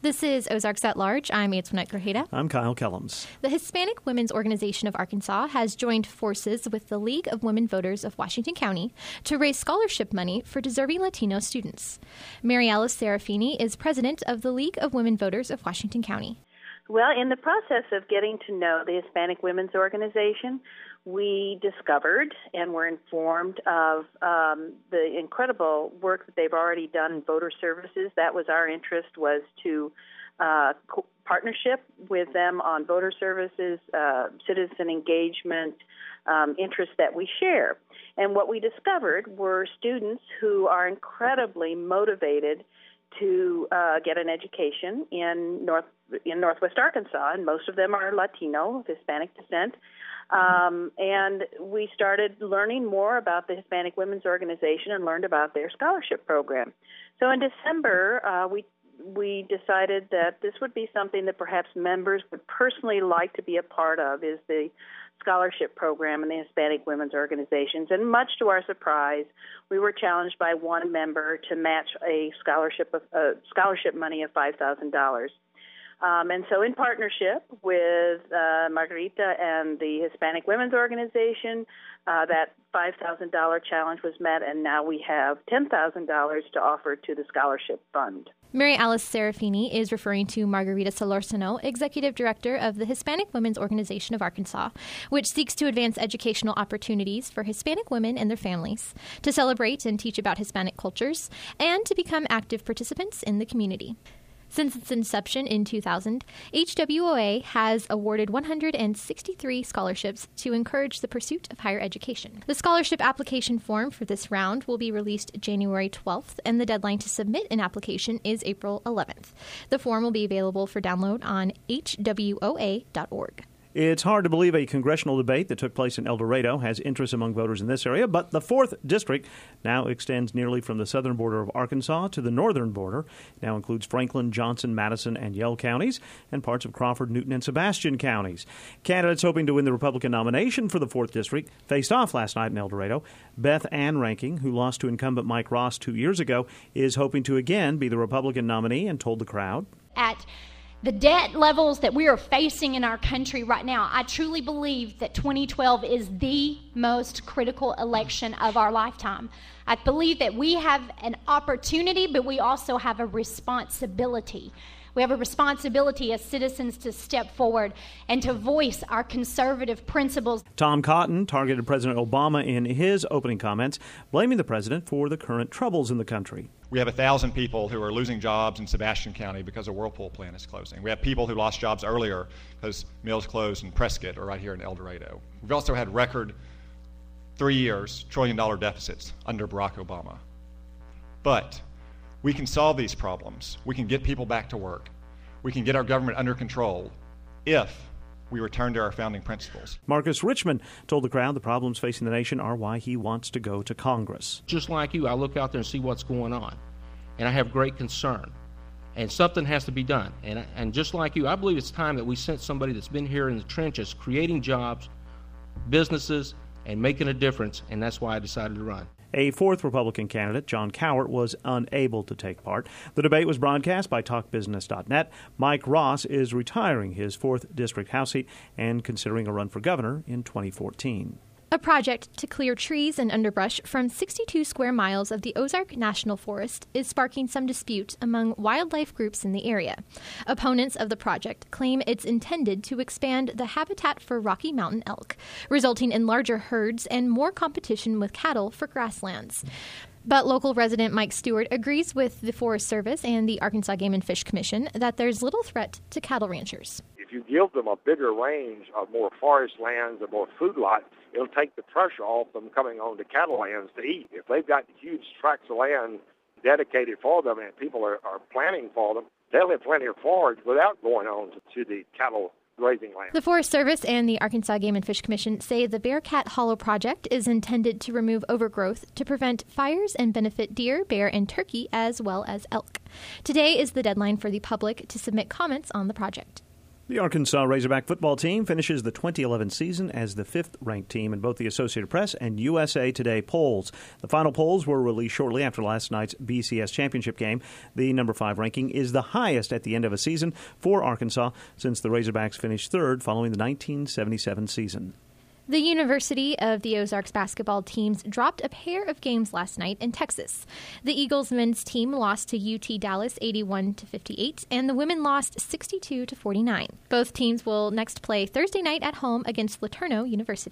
This is Ozarks at Large. I'm Antoinette Grajeda. I'm Kyle Kellums. The Hispanic Women's Organization of Arkansas has joined forces with the League of Women Voters of Washington County to raise scholarship money for deserving Latino students. Mary Alice Serafini is president of the League of Women Voters of Washington County. Well, in the process of getting to know the Hispanic Women's Organization, we discovered and were informed of the incredible work that they've already done in voter services. That was our interest, was to partnership with them on voter services, citizen engagement, interests that we share. And what we discovered were students who are incredibly motivated to get an education in Northwest Arkansas, and most of them are Latino, of Hispanic descent. And we started learning more about the Hispanic Women's Organization and learned about their scholarship program. So in December, we decided that this would be something that perhaps members would personally like to be a part of, is the scholarship program in the Hispanic Women's Organizations. And much to our surprise, we were challenged by one member to match a scholarship money of $5,000. And so in partnership with Margarita and the Hispanic Women's Organization, that $5,000 challenge was met, and now we have $10,000 to offer to the scholarship fund. Mary Alice Serafini is referring to Margarita Solorzano, Executive Director of the Hispanic Women's Organization of Arkansas, which seeks to advance educational opportunities for Hispanic women and their families, to celebrate and teach about Hispanic cultures, and to become active participants in the community. Since its inception in 2000, HWOA has awarded 163 scholarships to encourage the pursuit of higher education. The scholarship application form for this round will be released January 12th, and the deadline to submit an application is April 11th. The form will be available for download on hwoa.org. It's hard to believe a congressional debate that took place in El Dorado has interest among voters in this area, but the 4th District now extends nearly from the southern border of Arkansas to the northern border. It now includes Franklin, Johnson, Madison, and Yell counties, and parts of Crawford, Newton, and Sebastian counties. Candidates hoping to win the Republican nomination for the 4th District faced off last night in El Dorado. Beth Ann Ranking, who lost to incumbent Mike Ross 2 years ago, is hoping to again be the Republican nominee and told the crowd, At the debt levels that we are facing in our country right now, I truly believe that 2012 is the most critical election of our lifetime. I believe that we have an opportunity, but we also have a responsibility. We have a responsibility as citizens to step forward and to voice our conservative principles. Tom Cotton targeted President Obama in his opening comments, blaming the president for the current troubles in the country. We have 1,000 people who are losing jobs in Sebastian County because a Whirlpool plant is closing. We have people who lost jobs earlier because mills closed in Prescott or right here in El Dorado. We've also had record 3 years, $1 trillion deficits under Barack Obama. But we can solve these problems. We can get people back to work. We can get our government under control if we return to our founding principles. Marcus Richmond told the crowd the problems facing the nation are why he wants to go to Congress. Just like you, I look out there and see what's going on, and I have great concern. And something has to be done. And just like you, I believe it's time that we sent somebody that's been here in the trenches, creating jobs, businesses, and making a difference, and that's why I decided to run. A 4th Republican candidate, John Cowart, was unable to take part. The debate was broadcast by TalkBusiness.net. Mike Ross is retiring his 4th District House seat and considering a run for governor in 2014. A project to clear trees and underbrush from 62 square miles of the Ozark National Forest is sparking some dispute among wildlife groups in the area. Opponents of the project claim it's intended to expand the habitat for Rocky Mountain elk, resulting in larger herds and more competition with cattle for grasslands. But local resident Mike Stewart agrees with the Forest Service and the Arkansas Game and Fish Commission that there's little threat to cattle ranchers. If you give them a bigger range of more forest lands and more food lots, it'll take the pressure off them coming on to cattle lands to eat. If they've got huge tracts of land dedicated for them and people are planning for them, they'll have plenty of forage without going on to the cattle grazing land. The Forest Service and the Arkansas Game and Fish Commission say the Bearcat Hollow project is intended to remove overgrowth to prevent fires and benefit deer, bear, and turkey, as well as elk. Today is the deadline for the public to submit comments on the project. The Arkansas Razorback football team finishes the 2011 season as the 5th-ranked team in both the Associated Press and USA Today polls. The final polls were released shortly after last night's BCS championship game. The number 5 ranking is the highest at the end of a season for Arkansas since the Razorbacks finished 3rd following the 1977 season. The University of the Ozarks basketball teams dropped a pair of games last night in Texas. The Eagles men's team lost to UT Dallas 81-58, and the women lost 62-49. Both teams will next play Thursday night at home against LeTourneau University.